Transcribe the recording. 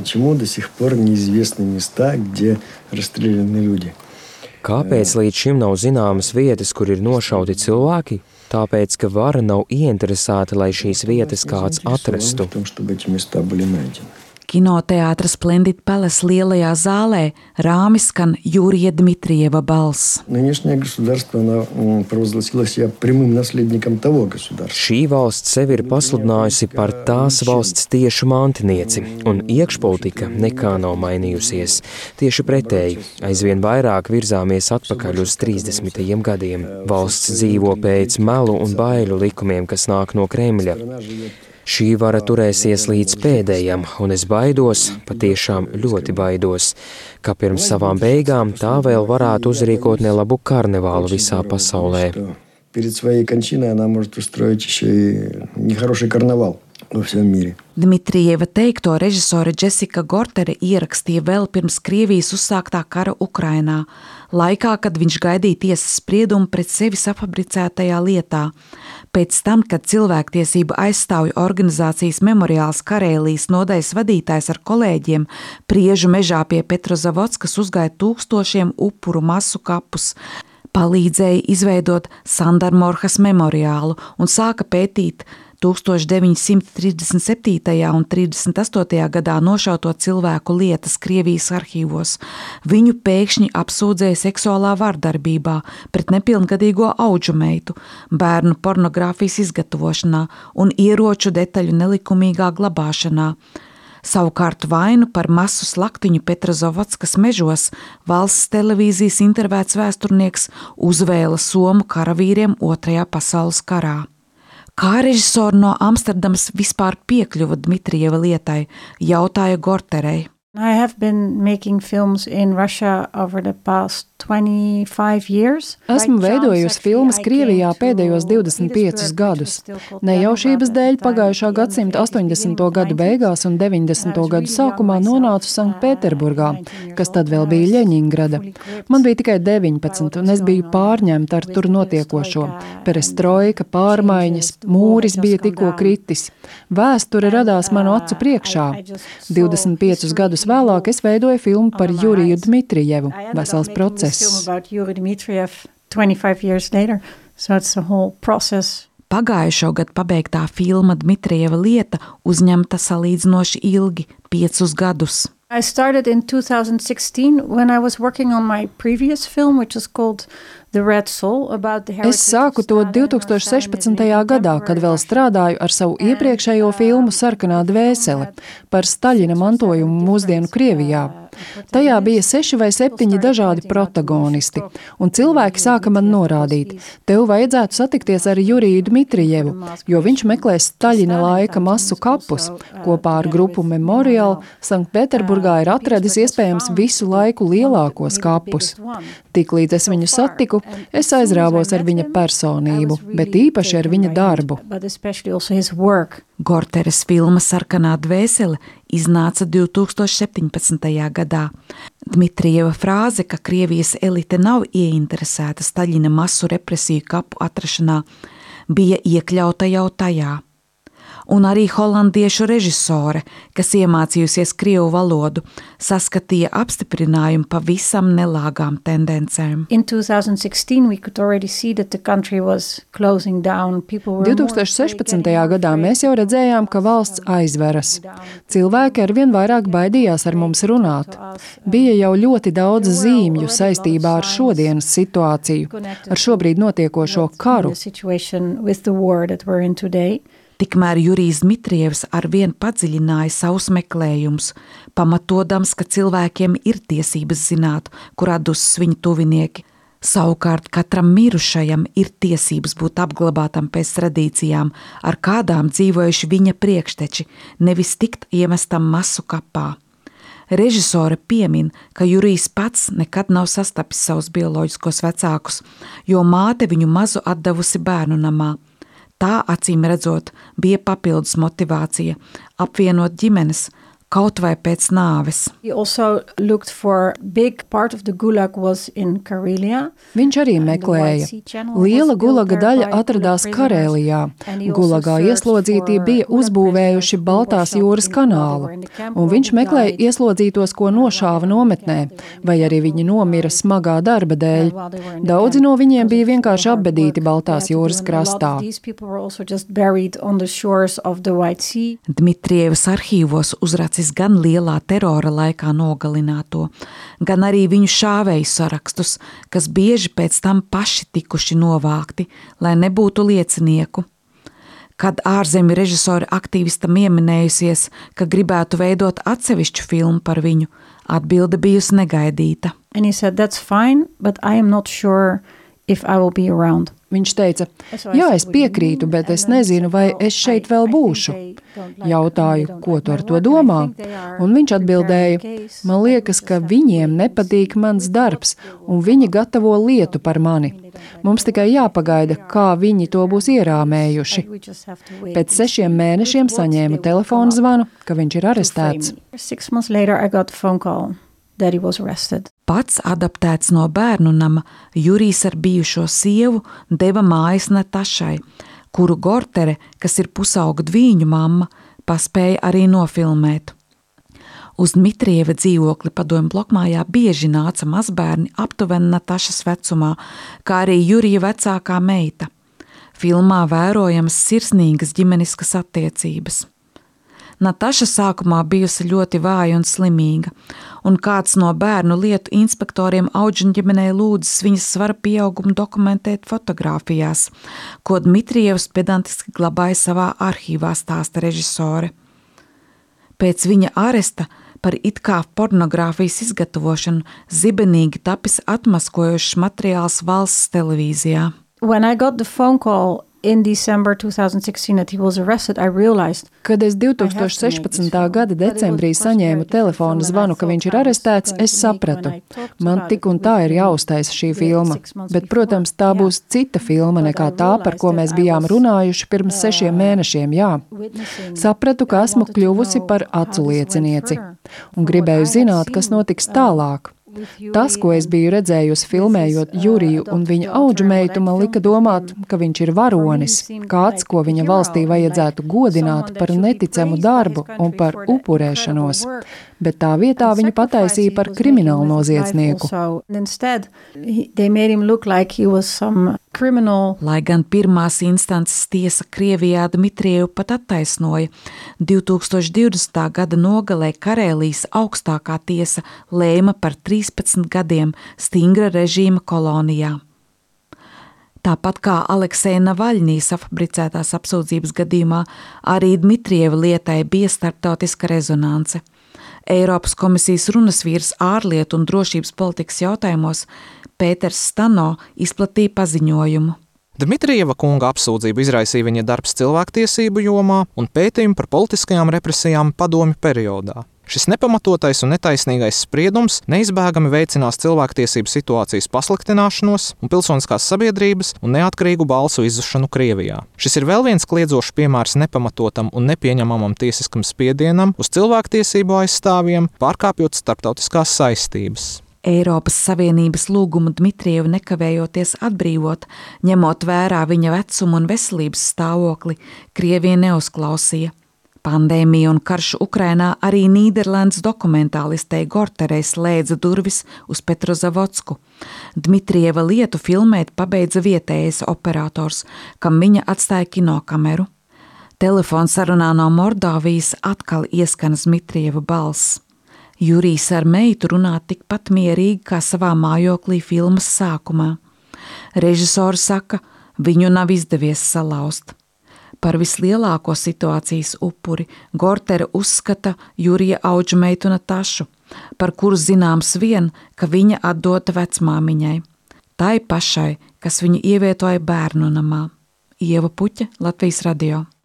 почему до сих пор неизвестны места, где расстреляны люди. Kāpēc līdz šim nav zināmas vietas, kur ir nošauti cilvēki? Tāpēc, ka vara nav ieinteresēta, lai šīs vietas kāds atrastu. Kinoteātra Splendid Palace lielajā zālē rāmi skan Jurija Dmitrieva balss. Šī valsts sevi ir pasludinājusi par tās valsts tiešu mantinieci, un iekšpolitika nekā nav mainījusies. Tieši pretēji, aizvien vairāk virzāmies atpakaļ uz 30. gadiem. Valsts dzīvo pēc melu un baiļu likumiem, kas nāk no Kremļa. Šī vara turēsies līdz pēdējam, un es baidos, patiešām ļoti baidos, ka pirms savām beigām tā vēl varētu uzrīkot nelabu karnevālu visā pasaulē. Dmitrieva teikto režisore Jessica Gortere ierakstīja vēl pirms Krievijas uzsāktā kara Ukrainā, laikā, kad viņš gaidīja tiesas spriedumu pret sevi safabricētajā lietā. Pēc tam, kad cilvēktiesību aizstāvju organizācijas Memoriāls Karēlijas nodaļas vadītājs ar kolēģiem Priežu mežā pie Petrozavodskas uzgāja tūkstošiem upuru masu kapus, palīdzēja izveidot Sandarmorhas memoriālu un sāka pētīt 1937. un 38. gadā nošauto cilvēku lietas Krievijas arhīvos. Viņu pēkšņi apsūdzēja seksuālā vardarbībā pret nepilngadīgo audžu meitu, bērnu pornogrāfijas izgatavošanā un ieroču detaļu nelikumīgā glabāšanā. Savukārt vainu par masu slaktiņu Petrozavodskas mežos valsts televīzijas intervētas vēsturnieks uzvēla somu karavīriem Otrajā pasaules karā. Kā režisori no Amsterdamas vispār piekļuva Dmitrieva lietai, jautāja Gorterei. I have been making films in Russia over the past 25 years. Esmu veidojusi filmas Krievijā pēdējos 25 gadus. Nejaušības dēļ pagājušā gadsimta 80. gadu beigās un 90. gadu sākumā nonācu Sanktpēterburgā, kas tad vēl bija Ļeņingrada. Man bija tikai 19, un es biju pārņemta ar tur notiekošo. Perestroika, pārmaiņas, mūris bija tikko kritis. Vēsture radās manu acu priekšā. 25 gadus vēlāk es veidoju filmu par Juriju Dmitrijevu, vesels process. Pagājušo gadu pabeigtā filma Dmitrijeva lieta uzņemta salīdzinoši ilgi, 5 gadus. I started in 2016 when I was working on my previous film, which is called The Red Soul, about the heritage. Es sāku to 2016. gadā, kad vēl strādāju ar savu iepriekšējo filmu Sarkanā dvēsele par Staļina mantojumu mūsdienu Krievijā. Tajā bija 6 vai 7 dažādi protagonisti, un cilvēki sāka man norādīt, tev vajadzētu satikties ar Juriju Dmitrijevu, jo viņš meklēs Staļina laika masu kapus. Kopā ar grupu Memorial Sanktpēterburgā ir atradis iespējams visu laiku lielākos kapus. Tiklīdz es viņu satiku, es aizrāvos ar viņa personību, bet īpaši ar viņa darbu. Gorteres filma Sarkanā dvēsele iznāca 2017. gadā. Dmitrijeva frāze, ka Krievijas elite nav ieinteresēta Staļina masu represiju kapu atrašanā, bija iekļauta jau tajā. Un arī holandiešu režisore, kas iemācījusies krievu valodu, saskatīja apstiprinājumu pavisam nelāgām tendencēm. 2016. gadā mēs jau redzējām, ka valsts aizveras. Cilvēki arvien vairāk baidījās ar mums runāt. Bija jau ļoti daudz zīmju saistībā ar šodienas situāciju, ar šobrīd notiekošo karu. Tikmēr Jurijs Dmitrijevs arvien padziļināja savus meklējumus, pamatodams, ka cilvēkiem ir tiesības zināt, kur atdusas viņu tuvinieki. Savukārt katram mirušajam ir tiesības būt apglabātam pēc tradīcijām, ar kādām dzīvojuši viņa priekšteči, nevis tikt iemestam masu kapā. Režisore piemin, ka Jurijs pats nekad nav sastapis savus bioloģiskos vecākus, jo māte viņu mazu atdevusi bērnu namā. Tā, acīm redzot, bija papildus motivācija apvienot ģimenes, kaut vai pēc nāves. He also looked for big part of the Gulag was in Karelia. Viņš arī meklēja. Liela Gulaga daļa atradās Karēlijā. Gulagā ieslodzītie bija uzbūvējuši Baltās jūras kanālu, un viņš meklēja ieslodzītos, ko nošāva nometnē, vai arī viņi nomira smagā darba dēļ. Daudzi no viņiem bija vienkārši apbedīti Baltās jūras krastā. Dmitrievas arhīvos uzracis gan lielā terora laikā nogalināto, gan arī viņu šāvēju sarakstus, kas bieži pēc tam paši tikuši novākti, lai nebūtu liecinieku. Kad ārzemju režisori aktīvistam ieminējusies, ka gribētu veidot atsevišķu filmu par viņu, atbilde bijusi negaidīta. And he said, that's fine, but I am not sure if I will be around. Viņš teica, jā, es piekrītu, bet es nezinu, vai es šeit vēl būšu. Jautāju, ko tu ar to domā? Un viņš atbildēja, man liekas, ka viņiem nepatīk mans darbs, un viņi gatavo lietu par mani. Mums tikai jāpagaida, kā viņi to būs ierāmējuši. Pēc 6 mēnešiem saņēmu telefonu zvanu, ka viņš ir arestēts. 6 months later I got a phone call that he was arrested. Pats adaptēts no bērnu nama, Jurijs ar bijušo sievu deva mājas Natašai, kuru Gortere, kas ir pusauga dvīņu mamma, paspēja arī nofilmēt. Uz Dmitrieva dzīvokli Padomju blokmājā bieži nāca mazbērni aptuveni Natašas vecumā, kā arī Jurija vecākā meita. Filmā vērojamas sirsnīgas ģimeniskas attiecības. Nataša sākumā bijusi ļoti vāja un slimīga, un kāds no bērnu lietu inspektoriem Audžiņģimenei lūdzis viņas svara pieaugumu dokumentēt fotogrāfijās, ko Dmitrievs pedantiski glabāja savā arhīvā, stāsta režisore. Pēc viņa aresta par it kā pornogrāfijas izgatavošanu zibenīgi tapis atmaskojošs materiāls valsts televīzijā. When I got the phone call in December 2016 that he was arrested, I realized. Kad es 2016. gada decembrī saņēmu telefona zvanu, ka viņš ir arestēts, es sapratu. Man tik un tā ir jāuztaisa šī filma, bet, protams, tā būs cita filma nekā tā, par ko mēs bijām runājuši pirms 6 mēnešiem, jā. Sapratu, ka esmu kļuvusi par aculiecinieci un gribēju zināt, kas notiks tālāk. Tas, ko es biju redzējusi filmējot Juriju un viņa audžumeitu, man lika domāt, ka viņš ir varonis, kāds, ko viņa valstī vajadzētu godināt par neticamu darbu un par upurēšanos, bet tā vietā viņu pataisīja par kriminālu noziedznieku. Lai gan pirmās instances tiesa Krievijā Dmitrievu pat attaisnoja, 2020. gada nogalē Karēlijas augstākā tiesa lēma par 13 gadiem stingra režīma kolonijā. Tāpat kā Aleksēja Navaļņīs afabricētās apsūdzības gadījumā, arī Dmitrieva lietai bija starptautiska rezonance. Eiropas komisijas runasvīrs ārlietu un drošības politikas jautājumos Pēters Stano izplatīja paziņojumu. Dmitrieva kunga apsūdzību izraisīja viņa darbs cilvēktiesību jomā un pētījumi par politiskajām represijām padomju periodā. Šis nepamatotais un netaisnīgais spriedums neizbēgami veicinās cilvēktiesību situācijas pasliktināšanos un pilsoniskās sabiedrības un neatkarīgu balsu izzušanu Krievijā. Šis ir vēl viens kliedzošs piemērs nepamatotam un nepieņemamam tiesiskam spiedienam uz cilvēktiesību aizstāvjiem, pārkāpjot starptautiskās saistības. Eiropas Savienības lūgumu Dmitrievu nekavējoties atbrīvot, ņemot vērā viņa vecumu un veselības stāvokli, Krievija neuzklausīja. Pandēmija un karš Ukrainā arī Nīderlandes dokumentālistei Gorterei slēdza durvis uz Petrozavodsku. Dmitrieva lietu filmēt pabeidza vietējais operators, kam viņa atstāja kinokameru. Telefonsarunā no Mordāvijas atkal ieskanas Dmitrieva balss. Jurijs ar meitu runā tikpat mierīgi kā savā mājoklī filmas sākumā. Režisori saka, viņu nav izdevies salauzt. Par vislielāko situācijas upuri Gortere uzskata Jurija audžumeitu Natašu, par kuru zināms vien, ka viņa atdota vecmāmiņai. Tai pašai, kas viņu ievietoja bērnu namā. Ieva Puķa, Latvijas radio.